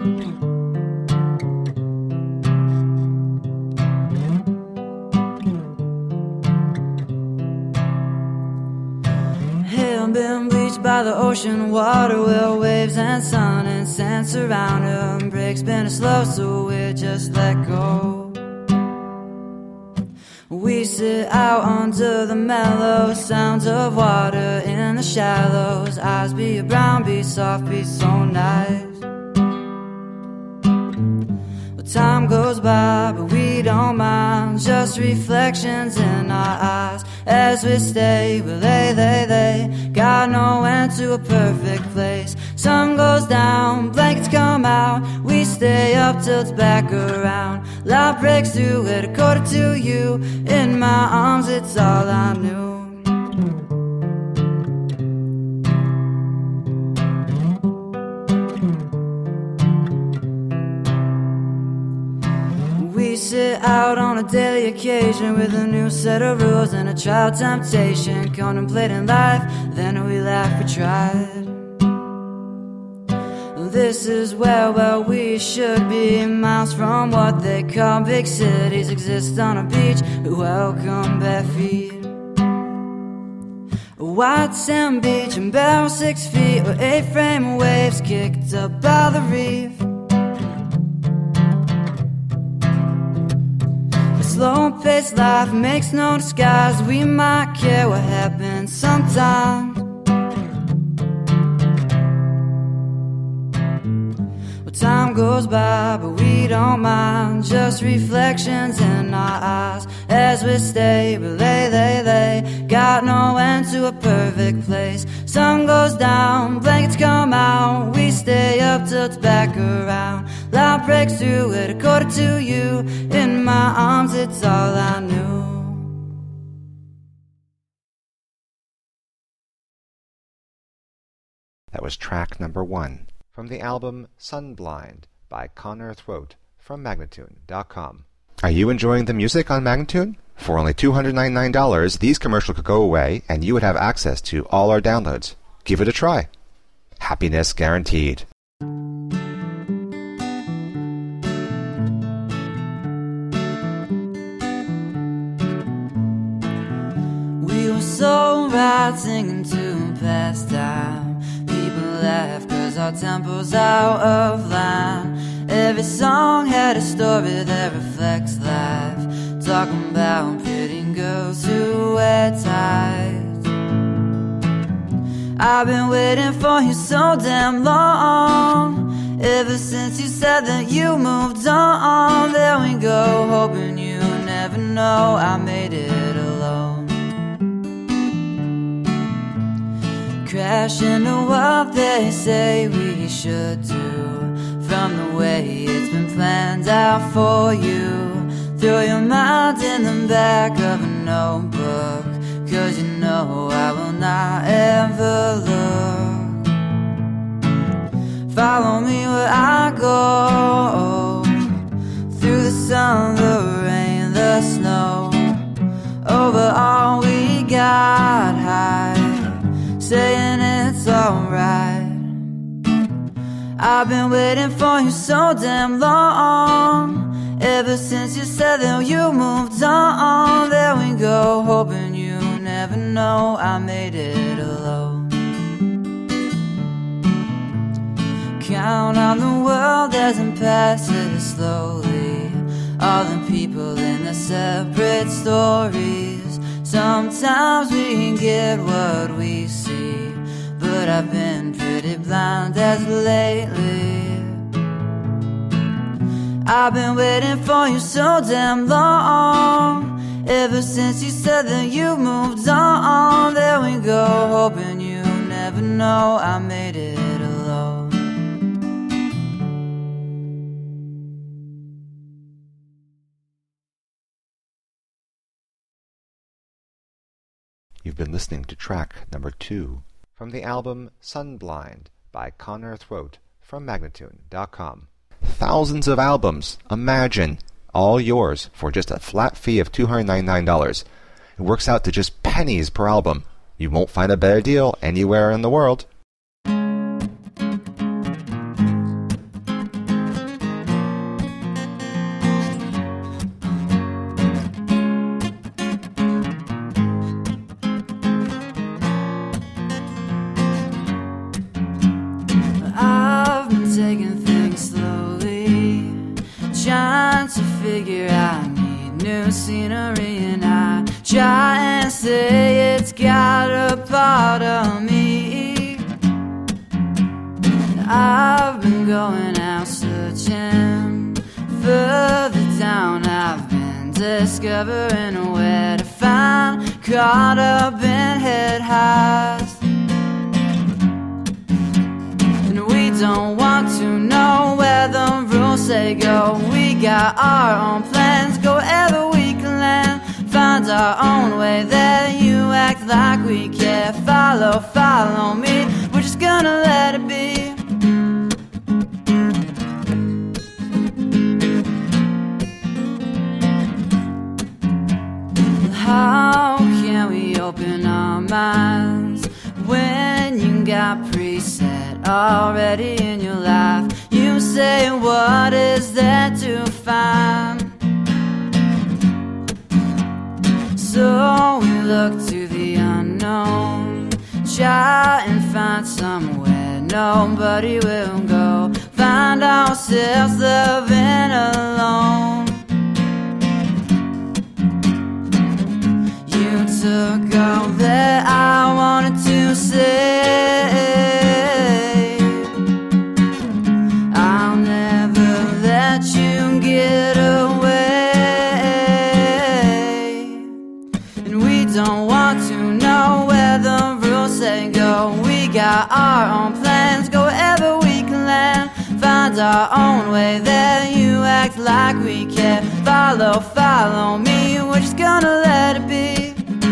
Been bleached by the ocean water, where waves and sun and sand surround her. Breaks been slow, so we just let go. We sit out under the mellow sounds of water in the shallows. Eyes be brown, be soft, be so nice. Time goes by, but we don't mind. Just reflections in our eyes as we stay. Well, they got no end to a perfect place. Sun goes down, blankets come out. We stay up till it's back around. Light breaks through at 1:45 you. In my arms, it's all I knew. We sit out on a daily occasion with a new set of rules and a trial temptation, contemplating life, then we laugh, we tried. This is where, well, we should be, miles from what they call big cities. Exist on a beach, welcome bare feet. A white sand beach and barrel 6 feet, or 8-frame waves kicked up by the reef. Slow-paced life makes no disguise. We might care what happens sometimes. Well, time goes by, but we don't mind. Just reflections in our eyes as we stay. But they got no end to a perfect place. Sun goes down, blankets come out. We stay up till it's back around. Light breaks through at 1:45 you. In my arms, it's all I knew. That was track number 1 from the album Sunblind by Connor Throat from Magnatune.com. Are you enjoying the music on Magnatune? For only $299, these commercials could go away and you would have access to all our downloads. Give it a try. Happiness guaranteed. We were so right singing to pass time. People laugh cause our tempo's out of line. Every song had a story that reflects life, talking about pretty girls who wear ties. I've been waiting for you so damn long, ever since you said that you moved on. There we go, hoping you never know I made it alone. Crash into what they say we should do, from the way it's been planned out for you. Throw your mind in the back of a notebook, cause you know I will not ever look. Follow me where I go, through the sun, the rain, the snow, over all we got high, saying it's alright. I've been waiting for you so damn long, ever since you said that you moved on. There we go, hoping you never know I made it alone. Count on the world as it passes slowly, all the people in the separate stories. Sometimes we get what we see, but I've been pretty blind as of lately. I've been waiting for you so damn long, ever since you said that you moved on. There we go, hoping you never know I made it alone. You've been listening to track number 2 from the album Sunblind by Connor Throat from Magnatune.com. Thousands of albums, imagine, all yours for just a flat fee of $299. It works out to just pennies per album. You won't find a better deal anywhere in the world. I've been going out searching. Further down I've been discovering where to find. Caught up in head highs, and we don't want to know where the rules say go. We got our own plans, go wherever we can land. Find our own way there, you act like we care. Follow, follow me, we're just gonna let it be. How can we open our minds when you got preset already in your life? You say, what is there to find? So we look to the unknown, try and find somewhere nobody will go. Find ourselves living alone. You took all that I wanted to say. I'll never let you get away. Don't want to know where the rules say go. We got our own plans, go wherever we can land. Find our own way there, you act like we care. Follow, follow me, we're just gonna let it be.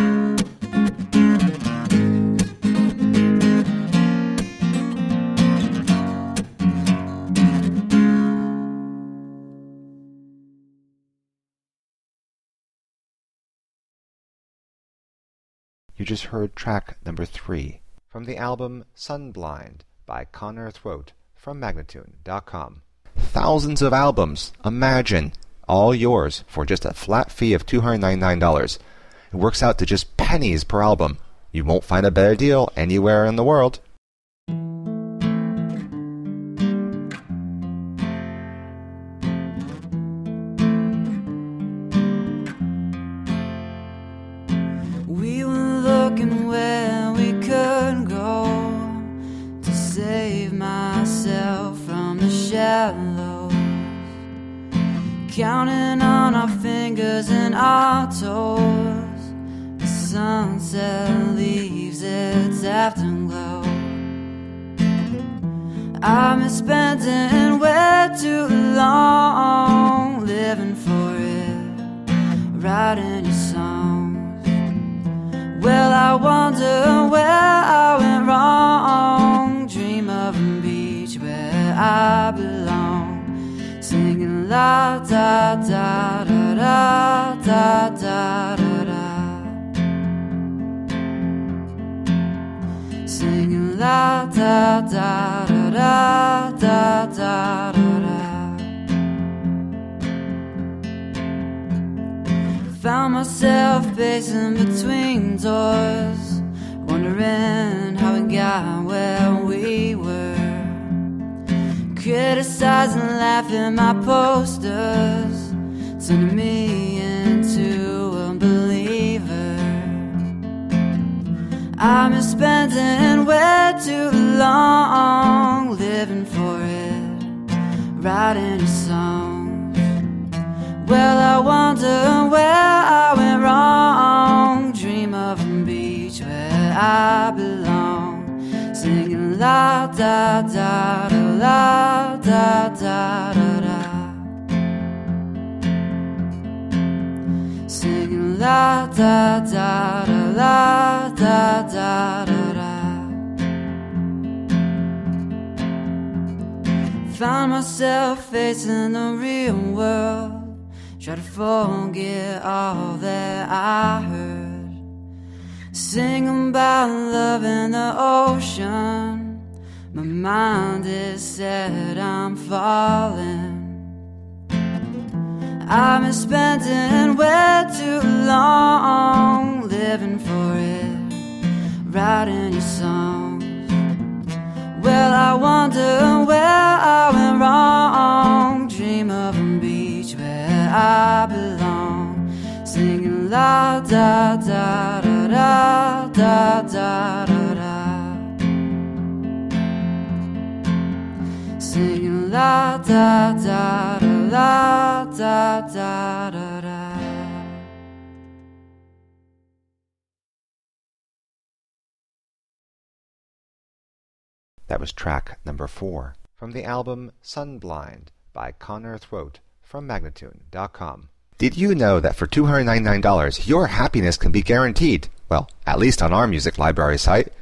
You just heard track number 3 from the album Sunblind by Connor Throat from Magnatune.com. Thousands of albums, imagine, all yours for just a flat fee of $299. It works out to just pennies per album. You won't find a better deal anywhere in the world. We were looking where we could go to save myself from the shallows, counting on our fingers and our toes. The sunset leaves its afterglow. I've been spending way too long living for it, writing your songs. Well, I wonder where I went wrong. Dream of a beach where I belong, singing la da da da da da da da da, singing la da da da da da da da. Found myself pacing between doors, wondering how we got where we were. Criticizing, laughing my posters, turning me into a believer. I've been spending way too long living for it, writing your songs. Well, I wonder where I went wrong. Dream of a beach where I belong, singing la da da da la da da da da, singing la da da da la da da da da. Found myself facing the real world, try to forget all that I heard, singing about love in the ocean. My mind is set, I'm falling. I've been spending way too long living for it, writing your songs. Well, I wonder where I went wrong. Dream of a beach where I belong, singing la da da da da da da da da, singing la da da da la da da da da. That was track number 4 from the album Sunblind by Connor Throat from Magnatune.com. Did you know that for $299 your happiness can be guaranteed? Well, at least on our music library site.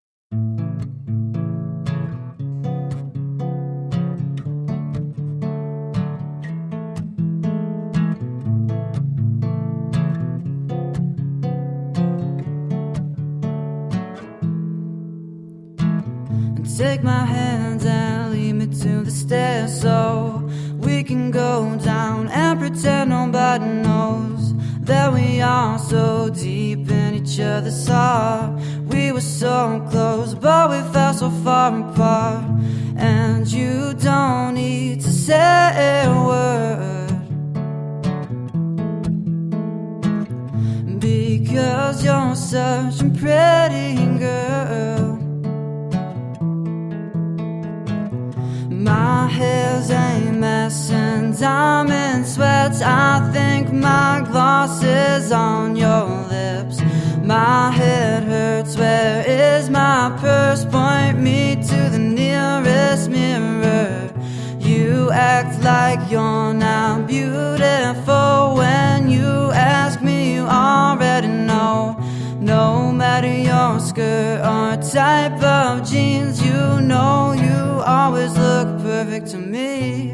Take my hands and lead me to the stairs so we can go down and pretend nobody knows that we are so deep in each other's heart. We were so close, but we fell so far apart. And you don't need to say a word, because you're such a pretty girl. My hair's a mess and I'm in sweats. I think my gloss is on your lips. My head hurts, where is my purse? Point me to the nearest mirror. You act like you're not beautiful. When you ask me, you already know. No matter your skirt or type of jeans, you know you always look perfect to me.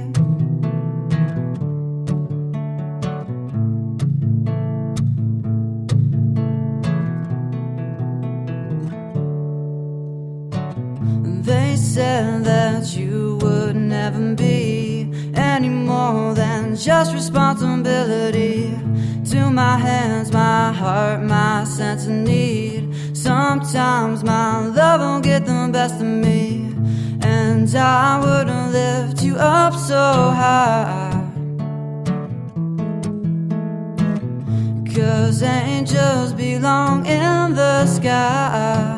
They said that you would never be any more than just responsibility to my hands, my heart, my sense of need. Sometimes my love will get the best of me, and I would lift you up so high, 'cause angels belong in the sky.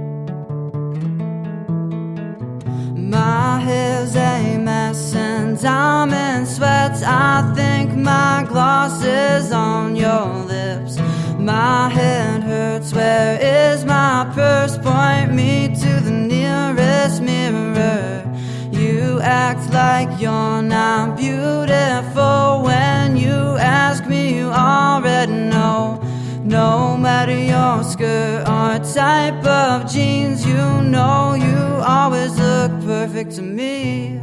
My hair's a mess and I'm in sweats. I think my gloss is on your lips. My head hurts, where is my purse? Point me to the nearest mirror. You act like you're not beautiful. When you ask me, you already know. No matter your skirt or type of jeans, you know you always look perfect to me.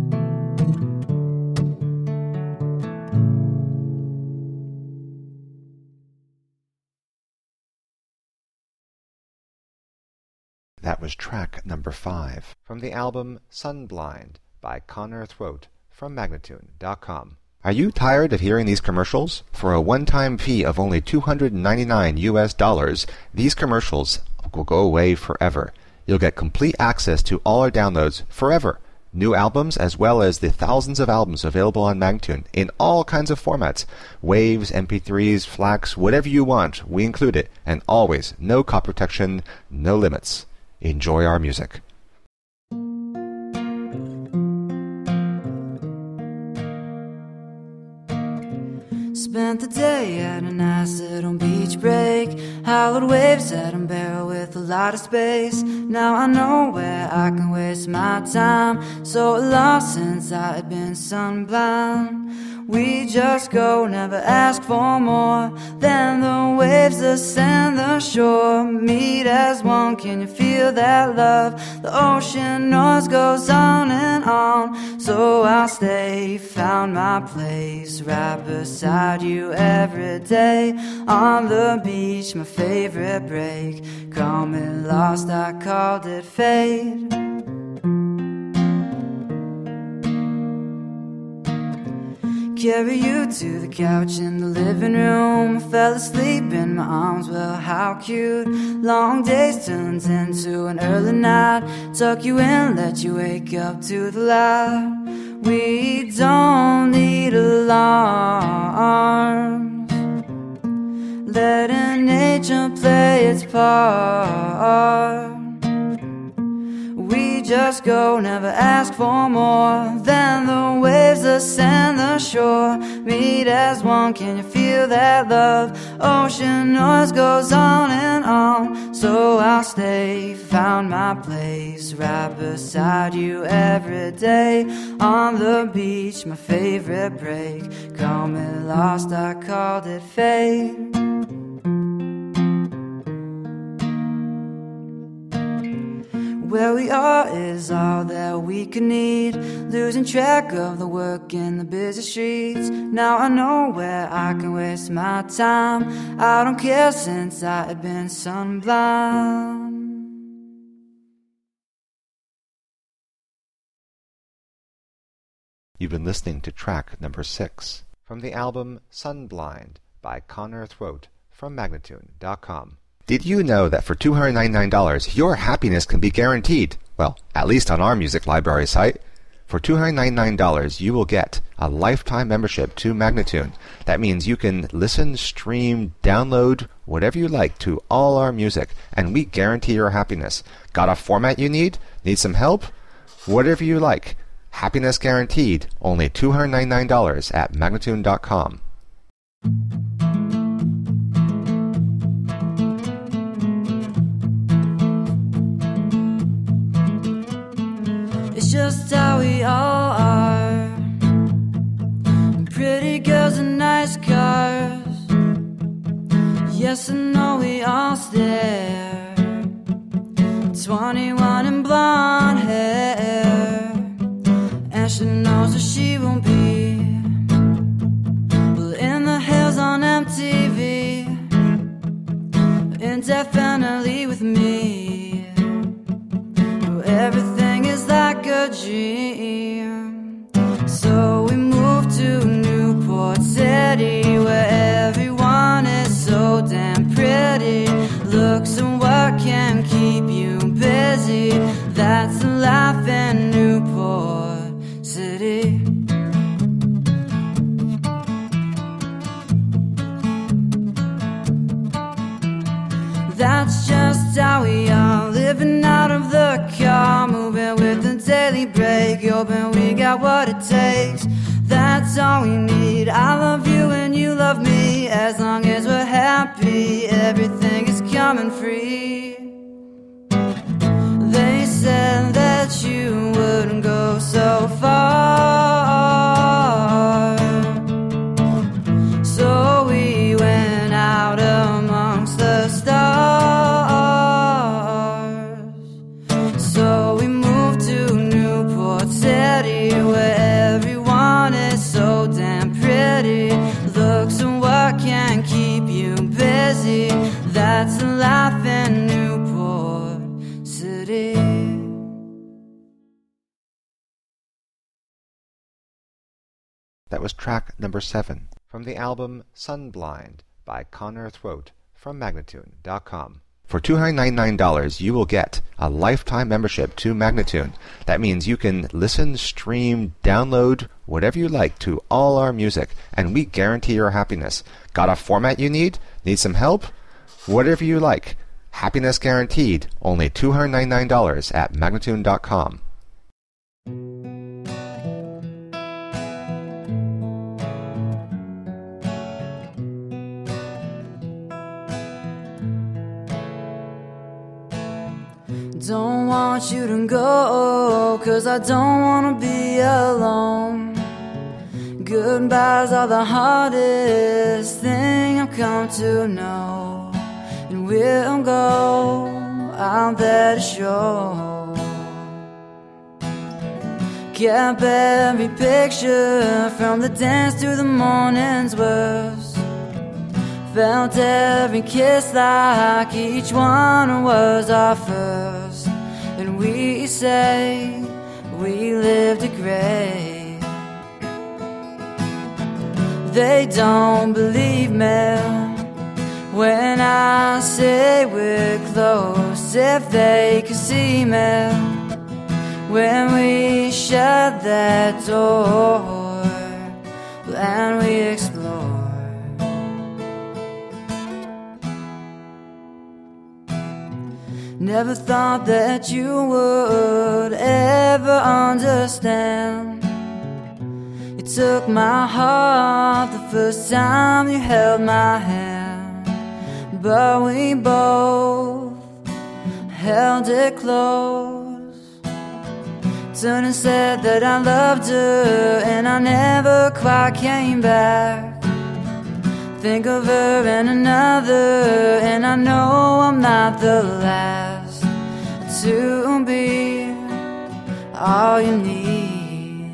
That was track number 5 from the album Sunblind by Connor Throat from Magnatune.com. Are you tired of hearing these commercials? For a one-time fee of only $299, these commercials will go away forever. You'll get complete access to all our downloads forever. New albums, as well as the thousands of albums available on Magnatune in all kinds of formats. Waves, MP3s, FLACs, whatever you want, we include it. And always, no copy protection, no limits. Enjoy our music. Spent the day at a nice little beach break. Hallowed waves at a barrel with a lot of space. Now I know where I can waste my time. So lost since I had been sunblind. We just go, never ask for more. Then the waves ascend the shore. Meet as one, can you feel that love? The ocean noise goes on and on. So I'll stay, found my place right beside you every day. On the beach, my favorite break. Call me lost, I called it fate. Carry you to the couch in the living room. Fell asleep in my arms, well how cute. Long days turns into an early night. Tuck you in, let you wake up to the light. We don't need alarms. Letting nature play its part. We just go, never ask for more. Then the waves ascend the shore, meet as one, can you feel that love? Ocean noise goes on and on, so I'll stay, found my place right beside you every day. On the beach, my favorite break, call me lost, I called it fate. Where we are is all that we could need, losing track of the work in the busy streets. Now I know where I can waste my time, I don't care since I had been sunblind. You've been listening to track number 6 from the album Sunblind by Connor Throat from Magnatune.com. Did you know that for $299 your happiness can be guaranteed? Well, at least on our music library site. For $299 you will get a lifetime membership to Magnatune. That means you can listen, stream, download, whatever you like to all our music, and we guarantee your happiness. Got a format you need? Need some help? Whatever you like. Happiness guaranteed. Only $299 at Magnatune.com. It's just how we all are. Pretty girls and nice cars. Yes, I know we all stare. 21 and blonde hair, and she knows that she won't be. Well, in the hills on MTV, indefinitely with me. Everything is like a dream. So we moved to Newport City, where everyone is so damn pretty. Looks and work can keep you busy. That's the life in Newport City. That's just how we are, living out of the car, moving with the daily break, hoping we got what it takes. That's all we need. I love you and you love me, as long as we're happy, everything is coming free. They said that you wouldn't go so far, so we went out amongst the stars. So we moved to Newport City, where everyone is so damn pretty. Looks and work can keep you busy. That's the life in Newport City. That was track number 7 from the album Sunblind by Connor Throat from Magnatune.com. For $299 you will get a lifetime membership to Magnatune. That means you can listen, stream, download, whatever you like to all our music, and we guarantee your happiness. Got a format you need? Need some help? Whatever you like. Happiness guaranteed. Only $299 at Magnatune.com. Don't want you to go, 'cause I don't wanna be alone. Goodbyes are the hardest thing I've come to know, and we'll go out there to show. Kept every picture from the dance to the morning's worst. Felt every kiss like each one was our first. And we say we lived it great. They don't believe me when I say we're close. If they could see me when we shut that door and we explore. Never thought that you would ever understand. You took my heart the first time you held my hand, but we both held it close. Turned and said that I loved her, and I never quite came back. Think of her and another, and I know I'm not the last to be all you need.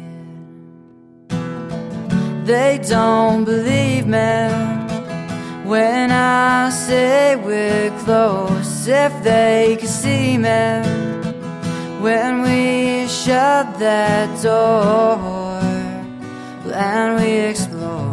They don't believe me when I say we're close. If they could see me when we shut that door and we explore.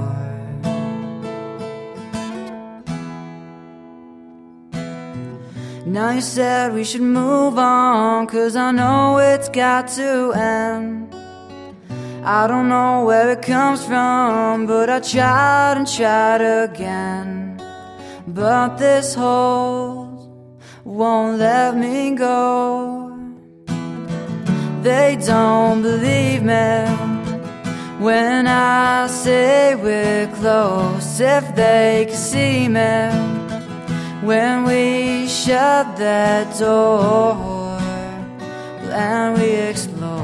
Now you said we should move on, 'cause I know it's got to end. I don't know where it comes from, but I tried and tried again. But this hold won't let me go. They don't believe me when I say we're close. If they could see me when we shut that door and we explore.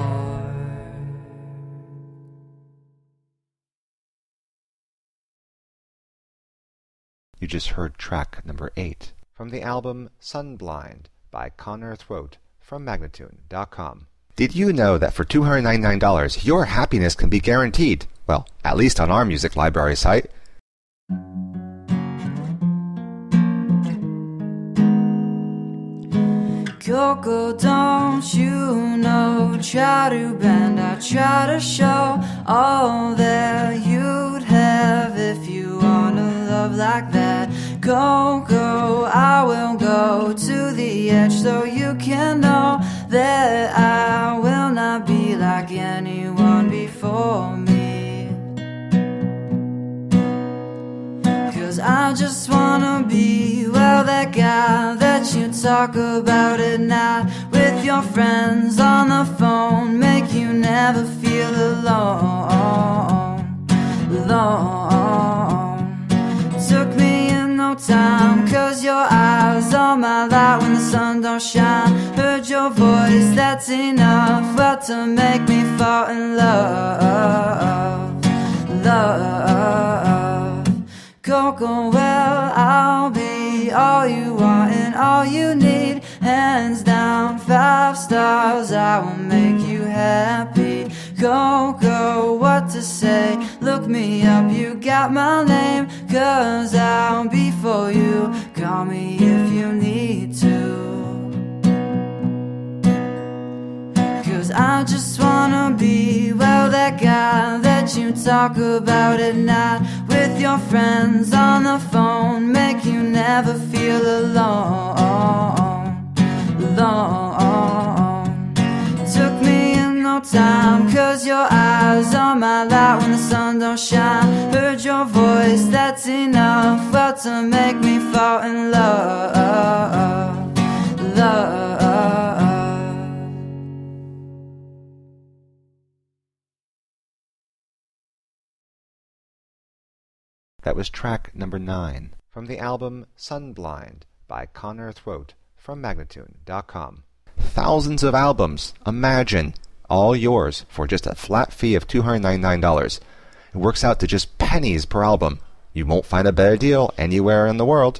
You just heard track number 8 from the album Sunblind by Connor Throat from Magnatune.com. Did you know that for $299 your happiness can be guaranteed? Well, at least on our music library site. Coco, don't you know, try to bend, I try to show all that you'd have if you wanna love like that. Coco, I will go to the edge so you can know that I will not be like anyone before me. 'Cause I just wanna be, well, that guy that you talk about at night with your friends on the phone, make you never feel alone, alone. Took me in no time, 'cause your eyes are my light when the sun don't shine. Heard your voice, that's enough, well, to make me fall in love, love. Coco, well, I'll be all you want and all you need. Hands down, 5 stars, I will make you happy. Coco, what to say? Look me up, you got my name, 'cause I'll be for you. Call me if you need to. 'Cause I just wanna be, well, that guy that you talk about at night with your friends on the phone, make you never feel alone, alone. Took me in no time, 'cause your eyes are my light when the sun don't shine. Heard your voice, that's enough, well, to make me fall in love, love. That was track number 9 from the album Sunblind by Connor Throat from Magnatune.com. Thousands of albums, imagine, all yours for just a flat fee of $299. It works out to just pennies per album. You won't find a better deal anywhere in the world.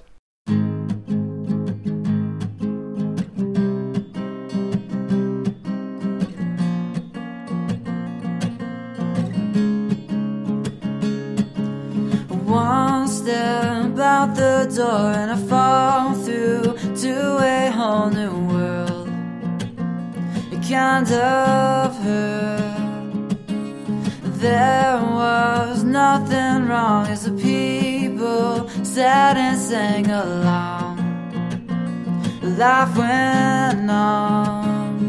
One step out the door and I fall through to a whole new world. It kind of hurt. There was nothing wrong as the people sat and sang along. Life went on.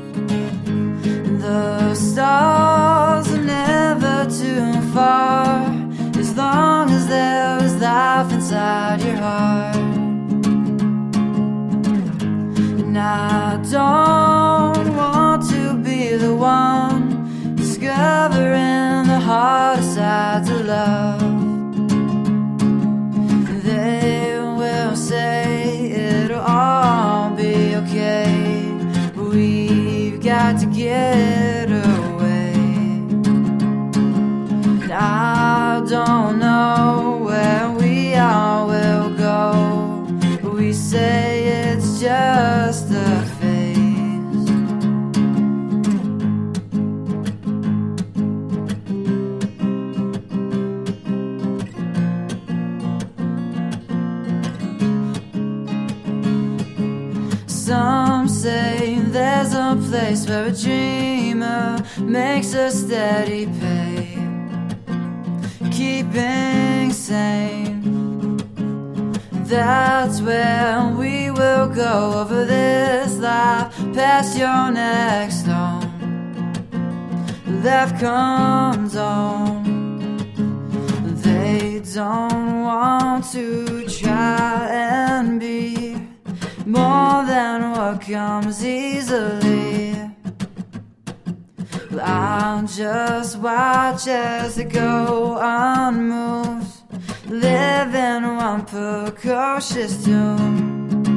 The stars are never too far, as long as there is life inside your heart. sides of love. They will say it'll all be okay. We've got to get away. And I don't know where we all will go. We say it's just a phase. Some say there's a place where a dreamer makes a steady pay, keeping sane. That's where we will go over this life, past your next home. Left comes on. They don't want to try and be more than what comes easily. Well, I'll just watch as they go unmoved, live in one precocious tomb.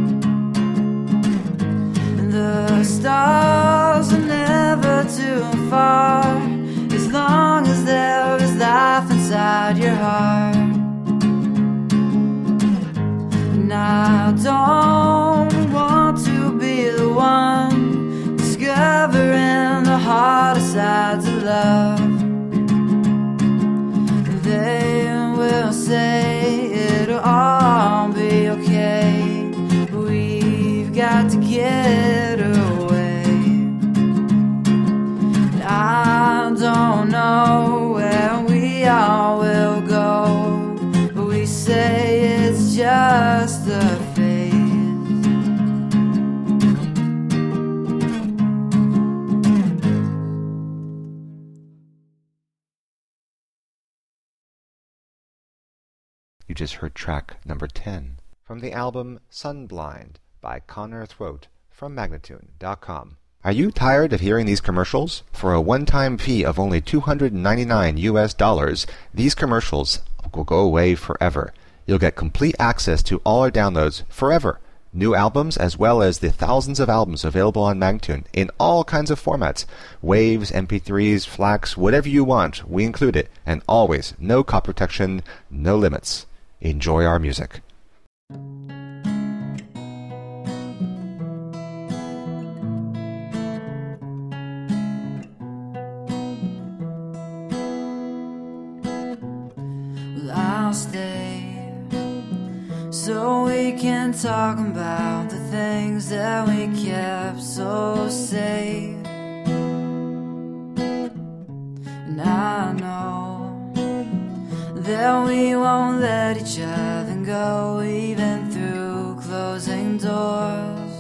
The stars are never too far, as long as there is life inside your heart. And I don't want to be the one discovering the harder sides of love. They will say it'll all be okay. We've got to get away. And I don't know where we all will go, but we say it's just a phase. You just heard track number 10 from the album Sunblind by Connor Throat from Magnatune.com. Are you tired of hearing these commercials? For a one-time fee of only $299, these commercials will go away forever. You'll get complete access to all our downloads forever. New albums as well as the thousands of albums available on Magnatune in all kinds of formats. Waves, MP3s, FLACs, whatever you want, we include it. And always, no copy protection, no limits. Enjoy our music. Well, I'll stay so we can talk about the things that we kept so safe. And I know that we won't let each other go, even through closing doors.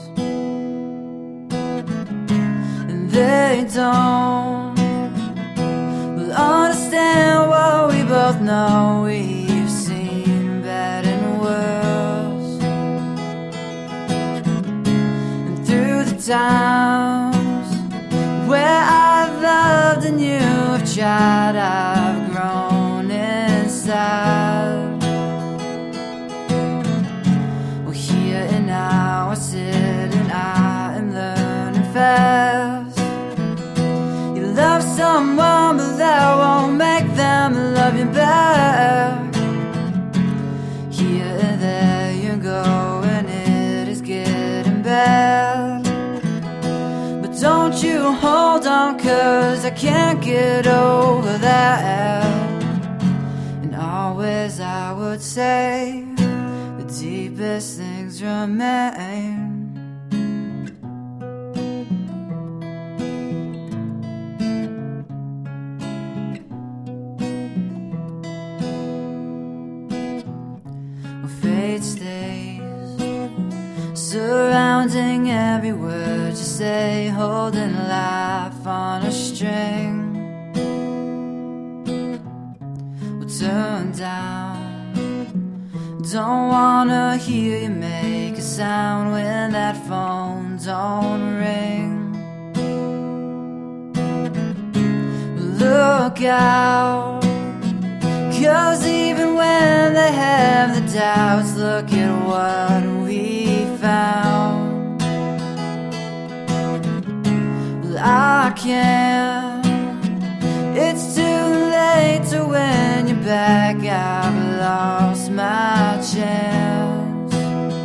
And they don't will understand what we both know. We've seen bad and worse, and through the times where I've loved and you've tried, I've grown inside. Well, here and now I sit and I am learning fast. You love someone, but that won't make them love you back. Here and there you go, and it is getting bad. But don't you hold on, 'cause I can't get over that. Always I would say the deepest things remain. Well, fate stays surrounding every word you say, holding life on a string. Turn down, don't wanna hear you make a sound when that phone don't ring. Look out, 'Cause even when they have the doubts, look at what we found. Well, I can't, it's too late to win you back. I've lost my chance.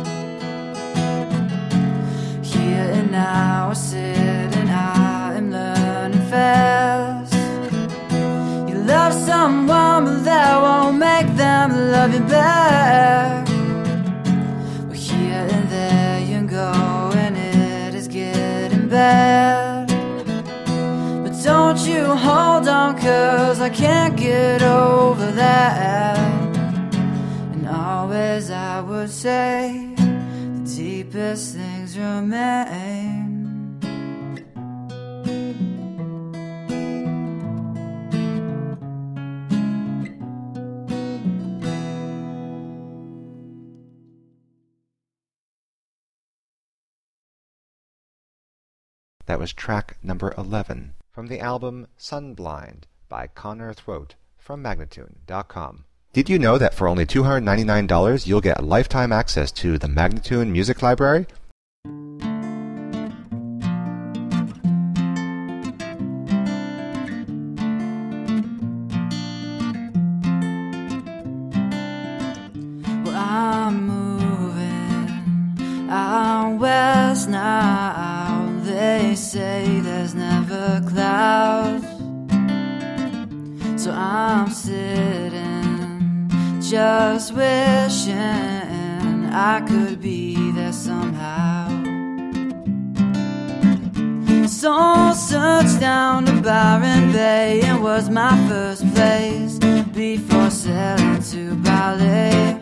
Here and now I sit and I am learning fast. You love someone but that won't make them love you back. Well, here and there you go and it is getting bad. But don't you hold on, 'cause I can't get over that. And always I would say the deepest things remain. That was track number 11 from the album Sunblind by Connor Throat from Magnatune.com. Did you know that for only $299 you'll get lifetime access to the Magnatune Music Library? Well, I'm moving out west now. They say there's never clouds, so I'm sitting just wishing I could be there somehow. So searched down to Byron Bay, it was my first place before sailing to Bali.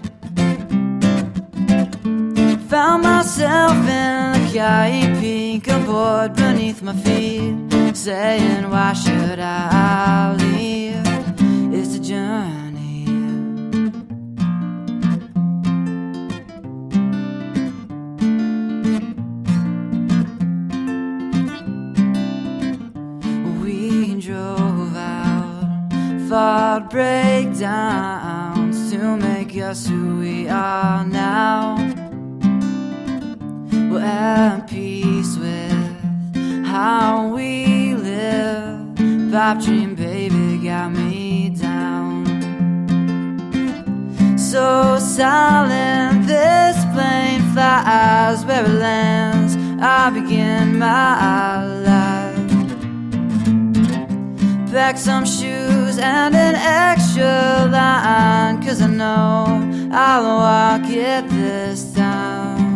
Found myself in the Cayenne Pink, a board beneath my feet, saying why should I leave? It's a journey. We drove out, fought breakdowns to make us who we are now. We're at peace with how we live. Pop dream baby got me down. So silent this plane flies, where it lands I begin my life. Pack some shoes and an extra line, 'cause I know I'll walk it this time.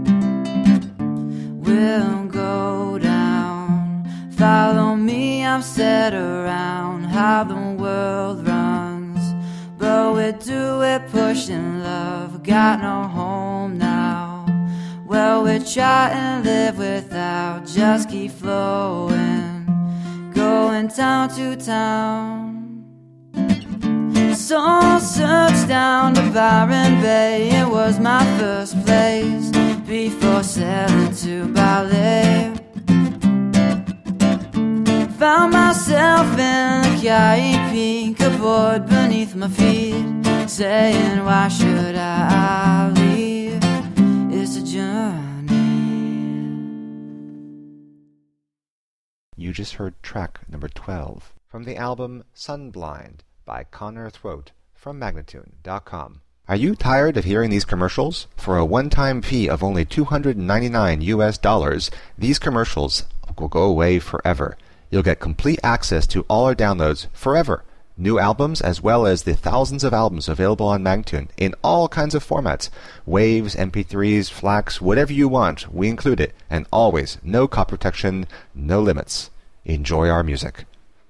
We'll go down, follow me, I'm set around how the world runs. But we do it pushing love, got no home now. Well, we try and live without, just keep flowing, going town to town. So searched down to Byron Bay, it was my first place before sailing to Bali. Found myself in the Cayenne Pink, a board beneath my feet, saying why should I leave? It's a journey. You just heard track number 12 from the album Sunblind by Connor Throat from Magnatune.com. Are you tired of hearing these commercials? For a one-time fee of only $299 US, these commercials will go away forever. You'll get complete access to all our downloads forever. New albums as well as the thousands of albums available on Magnatune in all kinds of formats. Waves, MP3s, FLACs, whatever you want, we include it. And always, no copy protection, no limits. Enjoy our music.